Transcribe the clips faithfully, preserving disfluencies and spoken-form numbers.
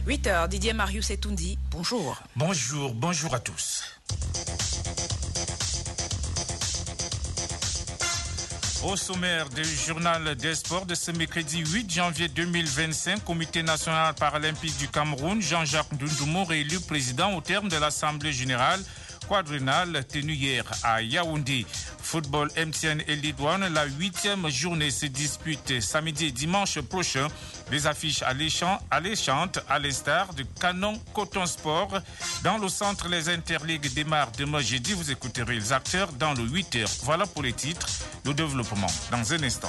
huit heures, Didier Marius et Toundi, bonjour. Bonjour, bonjour à tous. Au sommaire du journal des sports de ce mercredi huit janvier deux mille vingt-cinq, Comité national paralympique du Cameroun, Jean-Jacques Ndundoumo réélu président au terme de l'Assemblée générale quadriennale tenue hier à Yaoundé. Football M T N et Ligue un, la huitième journée se dispute samedi et dimanche prochain. Des affiches alléchantes à l'instar du Canon Coton Sport. Dans le centre, les interligues démarrent demain jeudi. Vous écouterez les acteurs dans le huit heures. Voilà pour les titres. Le développement dans un instant.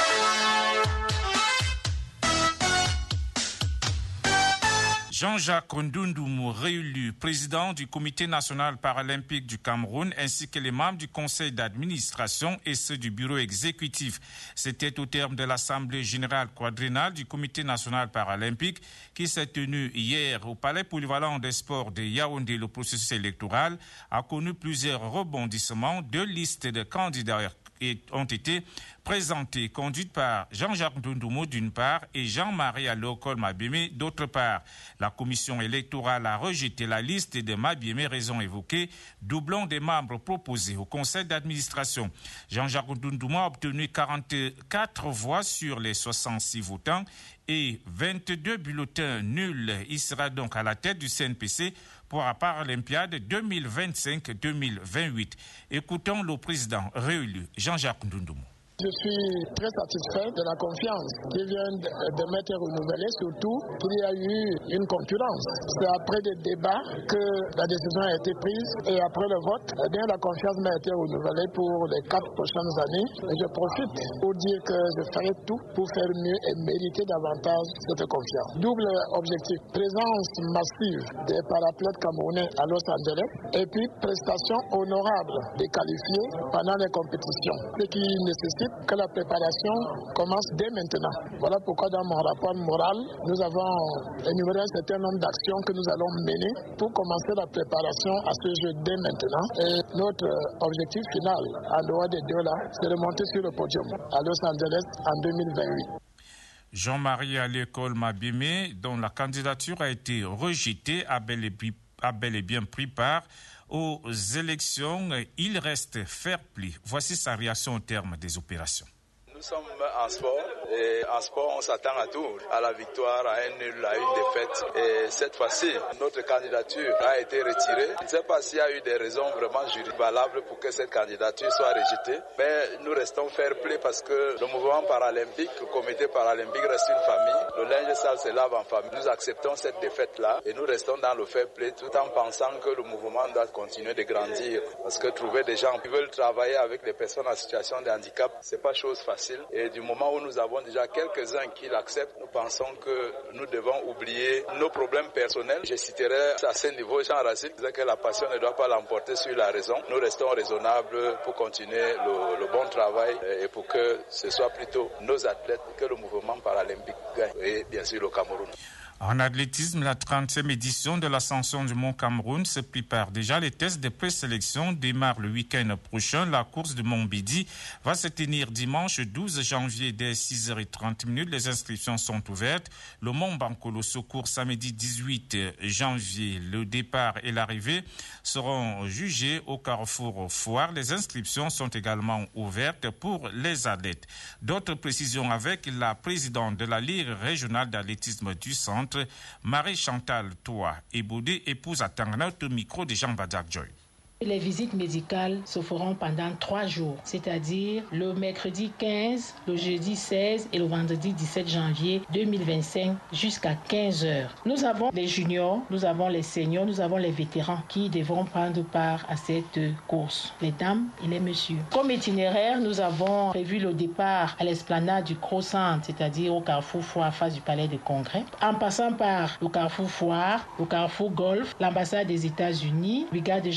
Jean-Jacques Ndundoumo, réélu président du Comité national paralympique du Cameroun, ainsi que les membres du conseil d'administration et ceux du bureau exécutif. C'était au terme de l'Assemblée générale quadriennale du Comité national paralympique qui s'est tenue hier au Palais polyvalent des sports de Yaoundé. Le processus électoral a connu plusieurs rebondissements. Deux listes de candidats ont été présentées, conduites par Jean-Jacques Ndundoumo d'une part et Jean-Marie Alokol Mabémé d'autre part. La commission électorale a rejeté la liste de Mabémé, raison évoquée, doublon des membres proposés au conseil d'administration. Jean-Jacques Ndundoumo a obtenu quarante-quatre voix sur les soixante-six votants et vingt-deux bulletins nuls. Il sera donc à la tête du C N P C pour la Paralympiade deux mille vingt-cinq deux mille vingt-huit. Écoutons le président réélu, Jean-Jacques Ndundoumo. Je suis très satisfait de la confiance qui vient de m'être renouvelée, surtout qu'il y a eu une concurrence. C'est après des débats que la décision a été prise et après le vote, eh bien, la confiance m'a été renouvelée pour les quatre prochaines années. Et je profite pour dire que je ferai tout pour faire mieux et mériter davantage cette confiance. Double objectif, présence massive des paraplettes camerounais à Los Angeles et puis prestation honorable des qualifiés pendant les compétitions, ce qui nécessite que la préparation commence dès maintenant. Voilà pourquoi dans mon rapport moral, nous avons énuméré un certain nombre d'actions que nous allons mener pour commencer la préparation à ce jeu dès maintenant. Et notre objectif final, en dehors des deux là, c'est de monter sur le podium à Los Angeles en deux mille vingt-huit. Jean-Marie Alokol Mabémé, dont la candidature a été rejetée, a bel et bien, a bel et bien pris part aux élections. Il reste fair play. Voici sa réaction au terme des opérations. Nous sommes en sport et en sport on s'attend à tout, à la victoire, à un nul, à une défaite. Et cette fois-ci, notre candidature a été retirée. Je ne sais pas s'il y a eu des raisons vraiment juridiques valables pour que cette candidature soit rejetée. Mais nous restons fair play parce que le mouvement paralympique, le comité paralympique reste une famille. Le linge sale se lave en famille. Nous acceptons cette défaite-là et nous restons dans le fair play tout en pensant que le mouvement doit continuer de grandir. Parce que trouver des gens qui veulent travailler avec des personnes en situation de handicap, c'est pas chose facile. Et du moment où nous avons déjà quelques-uns qui l'acceptent, nous pensons que nous devons oublier nos problèmes personnels. Je citerai à ce niveau Jean Racine, disant que la passion ne doit pas l'emporter sur la raison. Nous restons raisonnables pour continuer le, le bon travail et pour que ce soit plutôt nos athlètes que le mouvement paralympique gagne. Et bien sûr le Cameroun. En athlétisme, la trentième édition de l'Ascension du Mont Cameroun se prépare déjà. Les tests de présélection démarrent le week-end prochain. La course de Montbédi va se tenir dimanche douze janvier dès six heures trente. Les inscriptions sont ouvertes. Le Mont Bankolo se court samedi dix-huit janvier. Le départ et l'arrivée seront jugés au Carrefour Foire. Les inscriptions sont également ouvertes pour les athlètes. D'autres précisions avec la présidente de la Ligue régionale d'athlétisme du centre, Marie-Chantal Toa Eboudé, épouse à Tangana, au micro de Jean-Baptiste Joy. Les visites médicales se feront pendant trois jours, c'est-à-dire le mercredi quinze, le jeudi seize et le vendredi dix-sept janvier deux mille vingt-cinq jusqu'à quinze heures. Nous avons les juniors, nous avons les seniors, nous avons les vétérans qui devront prendre part à cette course, les dames et les messieurs. Comme itinéraire, nous avons prévu le départ à l'esplanade du Gros Centre, c'est-à-dire au Carrefour Foire face du Palais des Congrès, en passant par le Carrefour Foire, le Carrefour Golf, l'ambassade des États-Unis, brigade de gendarmerie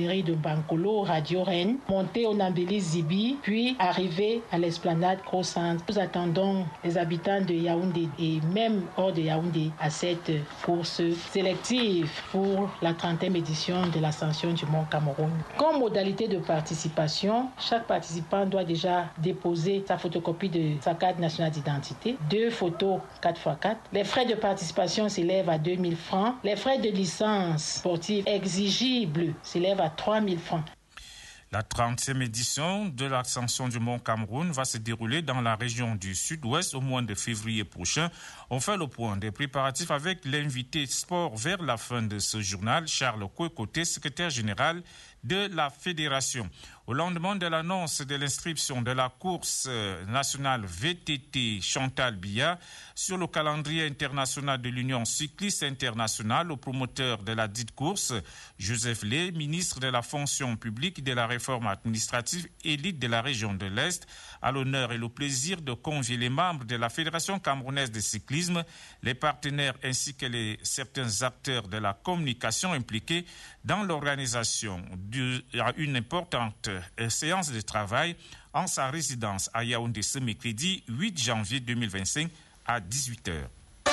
mairie de Bankolo, Radio Rennes, monter au Nambeli Zibi, puis arriver à l'esplanade Gros Centre. Nous attendons les habitants de Yaoundé et même hors de Yaoundé à cette course sélective pour la trentième édition de l'ascension du Mont Cameroun. Comme modalité de participation, chaque participant doit déjà déposer sa photocopie de sa carte nationale d'identité, deux photos quatre par quatre. Les frais de participation s'élèvent à deux mille francs. Les frais de licence sportive exigibles s'élèvent à trois mille francs. La trentième édition de l'ascension du Mont Cameroun va se dérouler dans la région du Sud-Ouest au mois de février prochain. On fait le point des préparatifs avec l'invité sport vers la fin de ce journal, Charles Kouekoté, secrétaire général de la Fédération. Au lendemain de l'annonce de l'inscription de la course nationale V T T Chantal Biya sur le calendrier international de l'Union cycliste internationale, le promoteur de la dite course, Joseph Lé, ministre de la fonction publique et de la réforme administrative élite de la région de l'Est, a l'honneur et le plaisir de convier les membres de la Fédération camerounaise de cyclisme, les partenaires ainsi que les certains acteurs de la communication impliqués dans l'organisation d'une importante séance de travail en sa résidence à Yaoundé ce mercredi huit janvier deux mille vingt-cinq à dix-huit heures.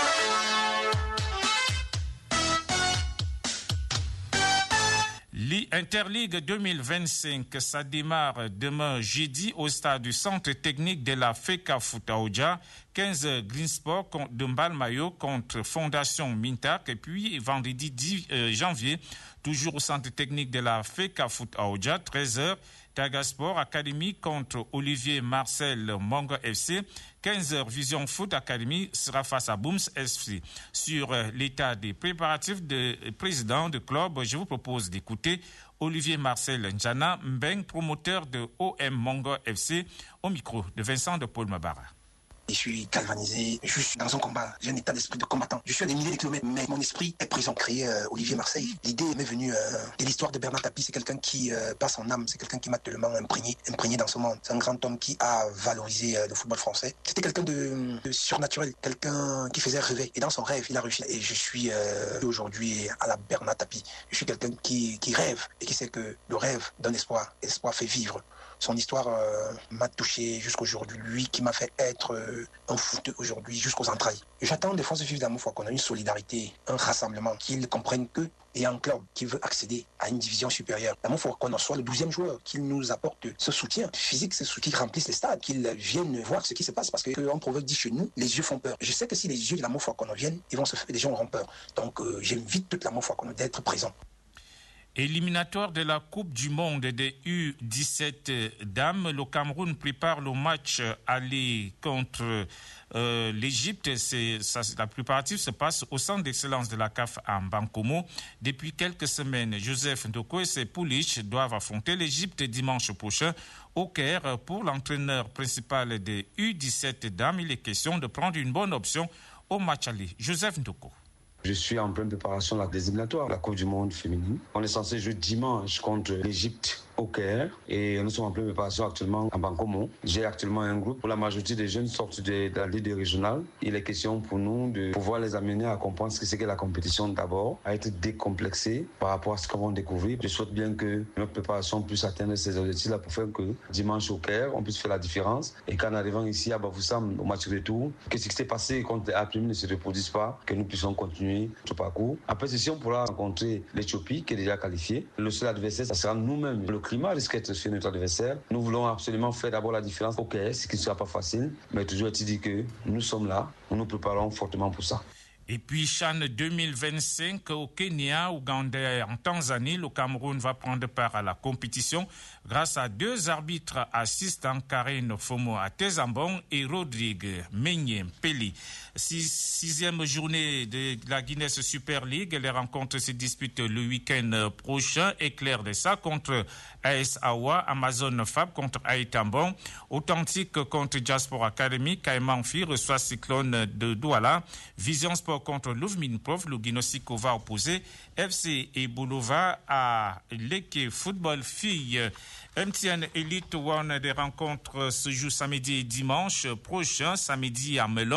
L'Interligue deux mille vingt-cinq, ça démarre demain jeudi au stade du centre technique de la FECAFOOT à Oja, quinze heures Green Sport de Mbalmayo contre Fondation Mintak, et puis vendredi dix janvier, toujours au centre technique de la FECAFOOT à Oja, treize heures, Tagasport Academy contre Olivier Marcel Mongo F C. quinze heures, Vision Foot Academy sera face à Booms F C. Sur l'état des préparatifs de président de club, je vous propose d'écouter Olivier Marcel Njana Mbeng, promoteur de O M Mongo F C, au micro de Vincent de Paul Mabara. Je suis galvanisé, je suis dans un combat, j'ai un état d'esprit de combattant. Je suis à des milliers de kilomètres, mais mon esprit est présent. Créé euh, Olivier Marseille, l'idée m'est venue euh, de l'histoire de Bernard Tapie. C'est quelqu'un qui, euh, par son âme, c'est quelqu'un qui m'a tellement imprégné, imprégné dans ce monde. C'est un grand homme qui a valorisé euh, le football français. C'était quelqu'un de, de surnaturel, quelqu'un qui faisait rêver. Et dans son rêve, il a réussi. Et je suis euh, aujourd'hui à la Bernard Tapie. Je suis quelqu'un qui, qui rêve et qui sait que le rêve donne espoir. L'espoir fait vivre. Son histoire euh, m'a touché jusqu'aujourd'hui. Lui qui m'a fait être euh, un foot aujourd'hui jusqu'aux entrailles. J'attends des forces vives d'amour fois qu'on a une solidarité, un rassemblement, qu'ils comprennent que et un club qui veut accéder à une division supérieure. D'amour faut qu'on en soit le douzième joueur, qu'il nous apporte ce soutien physique, ce soutien qui remplisse les stades, qu'ils viennent voir ce qui se passe parce qu'un proverbe dit chez nous, les yeux font peur. Je sais que si les yeux de l'amour faut qu'on en vienne, ils vont se faire, les gens auront peur. Donc euh, j'invite toute l'amour faut qu'on d'être présent. Éliminatoire de la Coupe du Monde des U dix-sept dames, le Cameroun prépare le match aller contre euh, l'Égypte. C'est, ça, la préparatif se passe au centre d'excellence de la C A F à Mbankomo. Depuis quelques semaines, Joseph Ndoko et ses pouliches doivent affronter l'Égypte dimanche prochain au Caire. Pour l'entraîneur principal des U dix-sept dames, il est question de prendre une bonne option au match aller. Joseph Ndoko. Je suis en pleine préparation de la désignatoire, la Coupe du Monde féminine. On est censé jouer dimanche contre l'Égypte au Caire et nous sommes en pleine préparation actuellement à Bankomo. J'ai actuellement un groupe pour la majorité des jeunes sortent de, de la Ligue régionale. Il est question pour nous de pouvoir les amener à comprendre ce que c'est que la compétition d'abord, à être décomplexés par rapport à ce qu'on va découvrir. Je souhaite bien que notre préparation puisse atteindre ces objectifs-là pour faire que dimanche au Caire, on puisse faire la différence et qu'en arrivant ici à Bafoussam au match retour, que ce qui s'est passé contre l'April ne se reproduise pas, que nous puissions continuer notre parcours. Après ceci, on pourra rencontrer l'Éthiopie qui est déjà qualifiée. Le seul adversaire, ça sera nous-mêmes. Le climat risque d'être sur notre adversaire. Nous voulons absolument faire d'abord la différence au Caire, ce qui ne sera pas facile, mais toujours est-il dit que nous sommes là, nous nous préparons fortement pour ça. Et puis, CHAN deux mille vingt-cinq au Kenya, Ouganda et en Tanzanie, le Cameroun va prendre part à la compétition grâce à deux arbitres assistants, Karine Fomo Atezambon et Rodrigue Menye Peli. Six, sixième journée de la Guinness Super League. Les rencontres se disputent le week-end prochain. Éclair de ça contre A S Awa, Amazon Fab contre Aïtambon, Authentique contre Jasper Academy, Kaimanfi reçoit Cyclone de Douala, Vision Sport contre Louvmin Prof, le Guinosiko va opposer F C et Boulova à l'Eke Football Filles. M T N Elite One, des rencontres se jouent samedi et dimanche prochain. Samedi à Melon,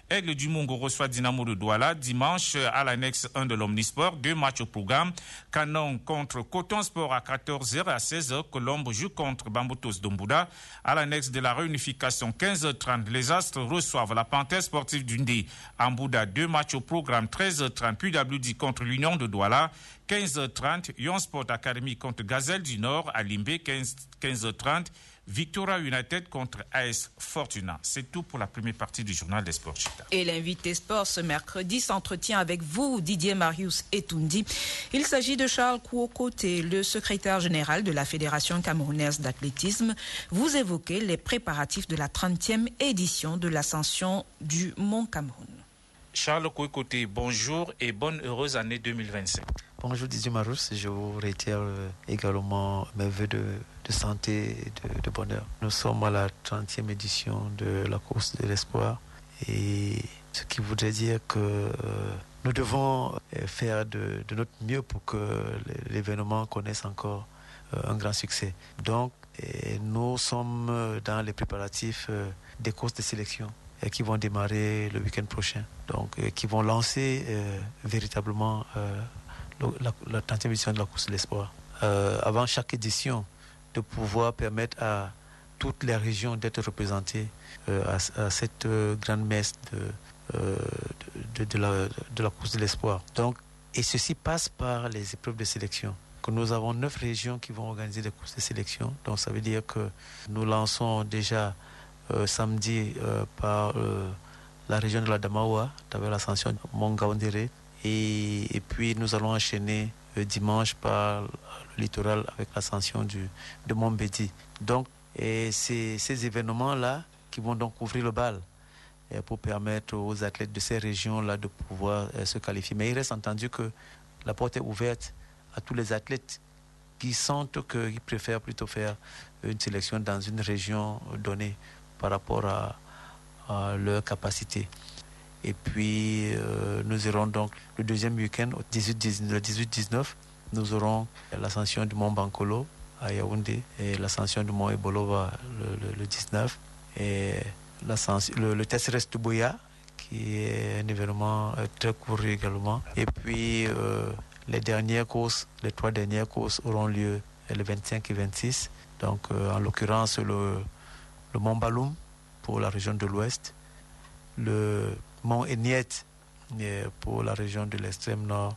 Aigle du Mungo reçoit Dynamo de Douala dimanche à l'annexe un de l'Omnisport. Deux matchs au programme. Canon contre Coton Sport à quatorze heures et à seize heures. Colombe joue contre Bambutos d'Ombouda. À l'annexe de la réunification, quinze heures trente. Les Astres reçoivent la Panthère sportive d'Undé. À Mbouda, deux matchs au programme. treize heures trente. P W D contre l'Union de Douala. quinze heures trente. Yon Sport Academy contre Gazelle du Nord. À Limbé, quinze heures trente. Victoria United contre A S Fortuna. C'est tout pour la première partie du journal des sports Chita. Et l'invité sport ce mercredi s'entretient avec vous, Didier Marius Etundi. Il s'agit de Charles Kouokoté, le secrétaire général de la Fédération camerounaise d'athlétisme. Vous évoquez les préparatifs de la trentième édition de l'ascension du Mont Cameroun. Charles Kouokoté, bonjour et bonne heureuse année deux mille vingt-cinq. Bonjour Didier Marius, je vous réitère également mes vœux de, de santé et de, de bonheur. Nous sommes à la trentième édition de la course de l'espoir et ce qui voudrait dire que euh, nous devons faire de, de notre mieux pour que l'événement connaisse encore euh, un grand succès. Donc et nous sommes dans les préparatifs euh, des courses de sélection et qui vont démarrer le week-end prochain, donc euh, qui vont lancer euh, véritablement euh, La, la trentième édition de la course de l'espoir. Euh, avant chaque édition, de pouvoir permettre à toutes les régions d'être représentées euh, à, à cette euh, grande messe de, euh, de, de, de, la, de la course de l'espoir. Donc, et ceci passe par les épreuves de sélection. Que nous avons neuf régions qui vont organiser des courses de sélection. Donc ça veut dire que nous lançons déjà euh, samedi euh, par euh, la région de la Damaoua, à travers l'ascension de Mont-Gaoundéré. Et, et puis nous allons enchaîner euh, dimanche par le littoral avec l'ascension du, de Montbédi. Donc et c'est ces événements-là qui vont donc ouvrir le bal et pour permettre aux athlètes de ces régions-là de pouvoir euh, se qualifier. Mais il reste entendu que la porte est ouverte à tous les athlètes qui sentent qu'ils préfèrent plutôt faire une sélection dans une région donnée par rapport à, à leur capacité. Et puis, euh, nous aurons donc le deuxième week-end, le dix-huit dix-neuf, nous aurons l'ascension du Mont Bankolo à Yaoundé et l'ascension du Mont Ebolova le, le, le dix-neuf. Et le, le Tesserest de Boya, qui est un événement euh, très couru également. Et puis, euh, les dernières courses, les trois dernières courses auront lieu le vingt-cinq et vingt-six. Donc, euh, en l'occurrence, le, le Mont Baloum pour la région de l'Ouest, le Mont Eniet pour la région de l'extrême nord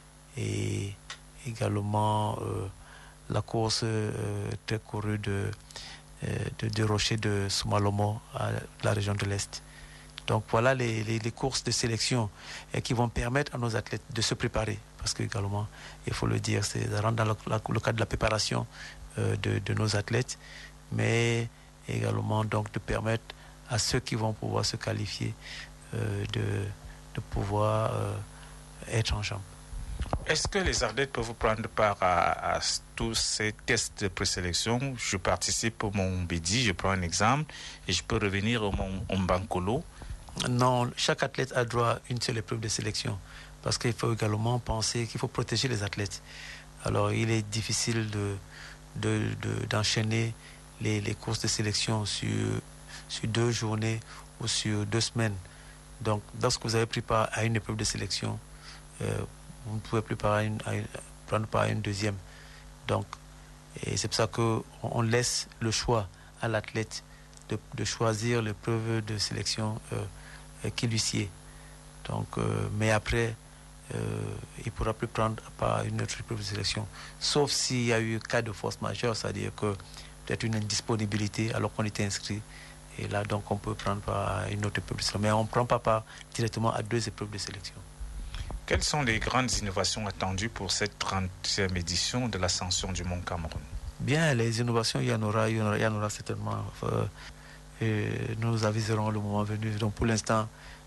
et également euh, la course euh, très courue de, de, de rocher de Soumalomo à la région de l'Est. Donc voilà les, les, les courses de sélection et qui vont permettre à nos athlètes de se préparer parce que également, il faut le dire, c'est rentre dans le, le cadre de la préparation euh, de, de nos athlètes, mais également donc de permettre à ceux qui vont pouvoir se qualifier euh, de, de pouvoir euh, être en jambes. Est-ce que les athlètes peuvent prendre part à, à tous ces tests de présélection? Je participe au Mont Bédi, je prends un exemple, et je peux revenir au Mont Bankolo. Non, chaque athlète a droit à une seule épreuve de sélection, parce qu'il faut également penser qu'il faut protéger les athlètes. Alors il est difficile de, de, de, d'enchaîner les, les courses de sélection sur, sur deux journées ou sur deux semaines. Donc lorsque vous avez pris part à une épreuve de sélection, euh, vous ne pouvez plus part une, une, prendre part à une deuxième. Donc, et c'est pour ça qu'on on laisse le choix à l'athlète de, de choisir l'épreuve de sélection euh, qui lui sied. Donc, euh, mais après, euh, il ne pourra plus prendre part à une autre épreuve de sélection. Sauf s'il y a eu cas de force majeure, c'est-à-dire que peut-être une indisponibilité alors qu'on était inscrit. Et là, donc, on peut prendre part à une autre épreuve de sélection. Mais on ne prend pas part directement à deux épreuves de sélection. Quelles sont les grandes innovations attendues pour cette trentième édition de l'ascension du Mont Cameroun? Bien, les innovations, il y en aura, il y en aura, il y en aura certainement. Euh, et nous aviserons le moment venu. Donc pour l'instant,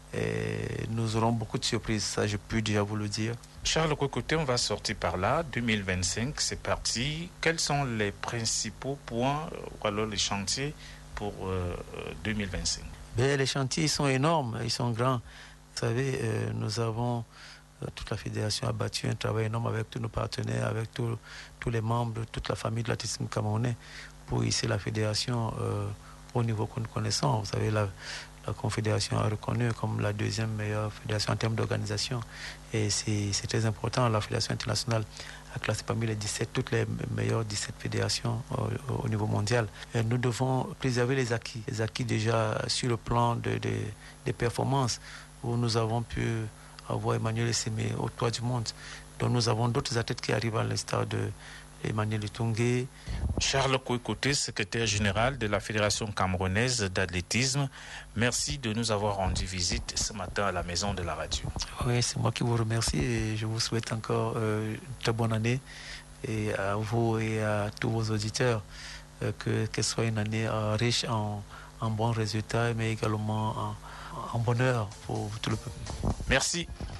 et nous aurons beaucoup de surprises, ça je peux déjà vous le dire. Charles Kouokoté, on va sortir par là. deux mille vingt-cinq, c'est parti. Quels sont les principaux points ou alors les chantiers pour euh, deux mille vingt-cinq? Bien, les chantiers ils sont énormes, ils sont grands. Vous savez, euh, nous avons... Toute la fédération a battu un travail énorme avec tous nos partenaires, avec tous, tous les membres, toute la famille de l'athlétisme camerounais pour hisser la fédération euh, au niveau que nous connaissons. Vous savez, la, la Confédération a reconnu comme la deuxième meilleure fédération en termes d'organisation. Et c'est très important. La Fédération internationale a classé parmi les dix-sept, toutes les meilleures dix-sept fédérations au, au niveau mondial. Et nous devons préserver les acquis. Les acquis déjà sur le plan de, de, des performances, où nous avons pu avoir Emmanuel Essémé au toit du monde. Donc nous avons d'autres athlètes qui arrivent à l'instar de Emmanuel Etungue. Charles Kouikoté, secrétaire général de la Fédération camerounaise d'athlétisme, merci de nous avoir rendu visite ce matin à la maison de la radio. Oui, c'est moi qui vous remercie et je vous souhaite encore euh, une très bonne année et à vous et à tous vos auditeurs euh, que qu'elle soit une année euh, riche en, en bons résultats mais également en, en bonheur pour tout le peuple. Merci.